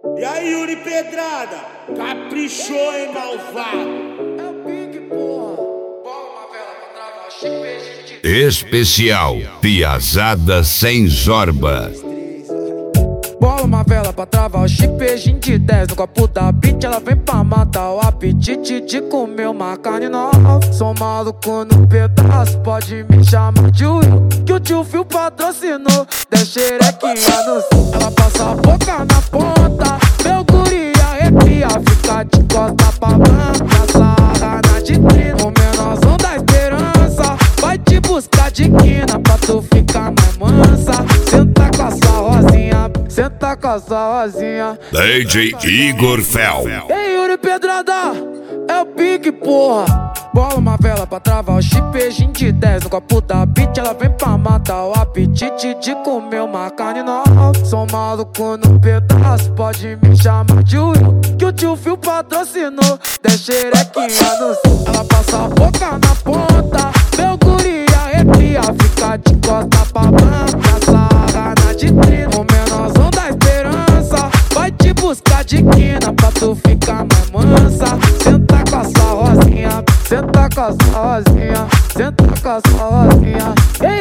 E aí, Yuri Pedrada, caprichou, hein, malvado? É o Big, porra. Bola uma vela pra travar o chip. Especial Piazada Sem Zorba. Bola uma vela pra travar o chipejinho de 10 no copo da beat. Ela vem pra matar o apetite de comer uma carne nova. Sou maluco no pedaço, pode me chamar de Will, que o tio Phil patrocinou. Deixa xerequinha no sul. Ela passa a boca na ponta, meu guri arrepia, fica de costa pra banca, sarra na vitrine. O menorzão da esperança vai te buscar de quina pra tu ficar mais mansa. Senta com a sua rosinha, senta com a sua rosinha. DJ Igor Fel. Ei, Yuri Pedrada, é o Big, porra. Bola uma vela pra travar o chipejinho de 10 no copo da beat. Ela vem pra matar o apetite de comer uma carne nova. Sou maluco no pedaço, pode me chamar de Will, que o tio Phil patrocinou. Deixa xerequinha no sul. Ela passa a boca na ponta, meu guri arrepia, fica de costa pra banca, sarra na vitrine. O menorzão da esperança vai te buscar de quina pra tu ficar mais mansa. Senta com a sua rosinha, senta com a sua rosinha, senta com a sua rosinha. Ei,